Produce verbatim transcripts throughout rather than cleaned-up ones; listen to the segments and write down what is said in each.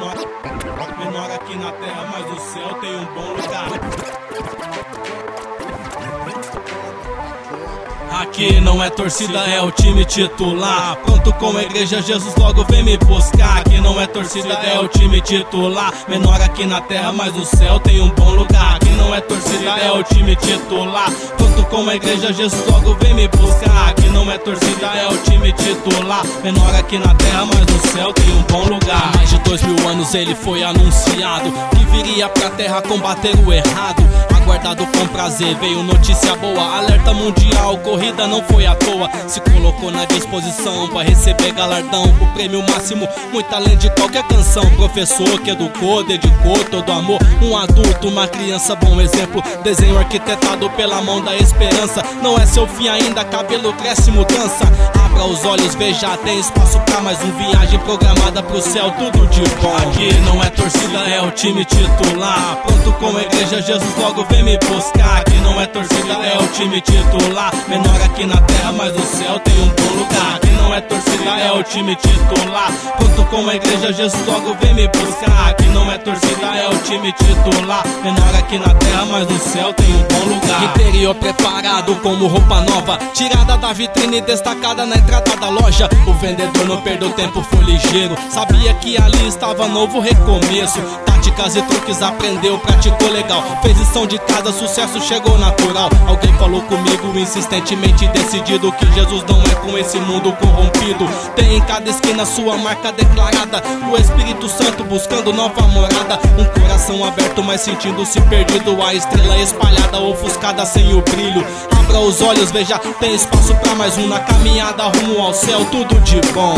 menor, menor aqui na terra, mas o céu tem um bom lugar. Aqui não é torcida, é o time titular. Pronto como a igreja, Jesus logo vem me buscar. Aqui não é torcida, é o time titular. Menor aqui na terra, mas o céu tem um bom lugar. Aqui não é torcida, é o time titular. Pronto como a igreja, Jesus logo vem me buscar. Aqui não é torcida, é o time titular. Menor aqui na terra, mas no céu tem um bom lugar. Há mais de dois mil anos ele foi anunciado que viria pra terra combater o errado. Aguardado com prazer, veio notícia boa. Alerta mundial, corrida não foi à toa. Se colocou na disposição pra receber galardão. O prêmio máximo, muito além de qualquer canção. Professor que educou, dedicou todo amor. Um adulto, uma criança, bom exemplo. Desenho arquitetado pela mão da esperança. Não é seu fim ainda, cabelo cresce, mudança. Abra os olhos, veja, tem espaço pra mais um. Viagem programada pro céu, tudo de bom. Aqui não é torcida, é o time titular. Pronto como a igreja, Jesus logo vem me buscar. Aqui não é torcida, é o time titular. Menor aqui na terra, mas o céu tem um bom lugar. Aqui não é torcida, é o time titular. Pronto como a igreja, Jesus logo vem me buscar. Aqui não é torcida, é o time titular. Menor aqui na terra, mas no céu tem um bom lugar. Interior preparado como roupa nova, tirada da vitrine, destacada na entrada da loja. O vendedor não perdeu tempo, foi ligeiro. Sabia que ali estava novo recomeço. Táticas e truques aprendeu, praticou legal. Fez lição de casa, sucesso chegou natural. Alguém falou comigo insistentemente decidido que Jesus não é com esse mundo corrompido. Tem em cada esquina sua marca declarada. O Espírito Santo buscando nova morada. Um coração aberto, mas sentindo-se perdido. A estrela espalhada, ofuscada sem o brilho. Abra os olhos, veja, tem espaço pra mais um. Na caminhada rumo ao céu, tudo de bom.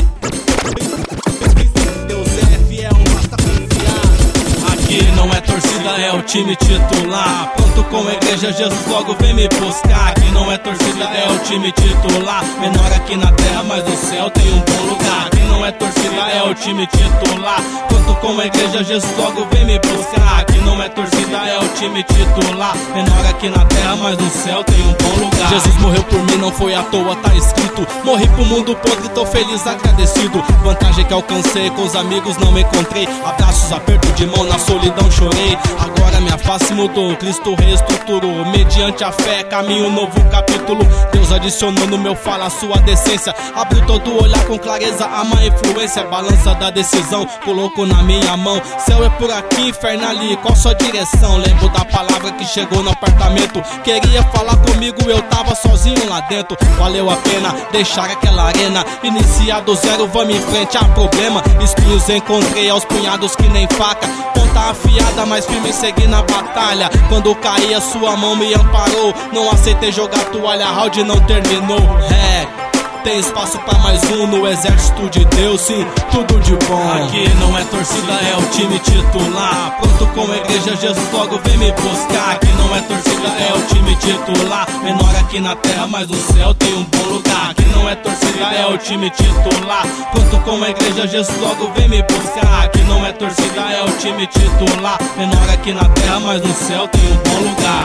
Aqui não é torcida, é o time titular. Pronto como a igreja, Jesus logo vem me buscar. Aqui não é torcida, é o time titular. Menor aqui na terra, mas o céu tem um bom lugar. Aqui não é torcida, é o time titular. Pronto como a igreja, Jesus logo vem me buscar. Aqui não é torcida, é o time titular. Menor aqui na terra, mas no céu tem um bom lugar. Jesus morreu por mim, não foi à toa, tá escrito. Morri pro mundo podre, tô feliz, agradecido. Vantagem que alcancei, com os amigos não me encontrei. Abraços, aperto de mão, na solidão chorei. Agora minha face mudou, Cristo reestruturou. Mediante a fé, caminho, novo capítulo. Deus adicionou no meu fala a sua decência. Abriu todo o olhar com clareza, a má influência. Balança da decisão, colocou na minha mão. Céu é por aqui, inferno ali, qual sua direção? Lembro da palavra que chegou no apartamento. Queria falar comigo, eu tava sozinho lá dentro. Valeu a pena deixar aquela arena. Iniciar do zero, vamos em frente, há problema. Espinhos encontrei aos punhados que nem faca. Ponta afiada, mas firme segui na batalha. Quando caí a sua mão me amparou. Não aceitei jogar toalha, round não terminou. É, tem espaço pra mais um no exército de Deus, sim, tudo de bom. Aqui não é torcida, é o time titular. Pronto como a igreja, Jesus logo vem me buscar. Aqui não é torcida, é o time titular. Menor aqui na terra, mas o céu tem um bom lugar. Aqui não é torcida, é o time titular. Pronto como a igreja, Jesus logo vem me buscar. Aqui não é torcida, é o time titular. Menor aqui na terra, mas no céu tem um bom lugar.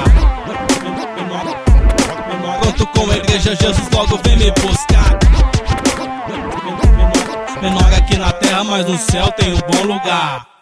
Pronto como a igreja, Jesus logo vem me buscar. Menor aqui na terra, mas no céu tem um bom lugar.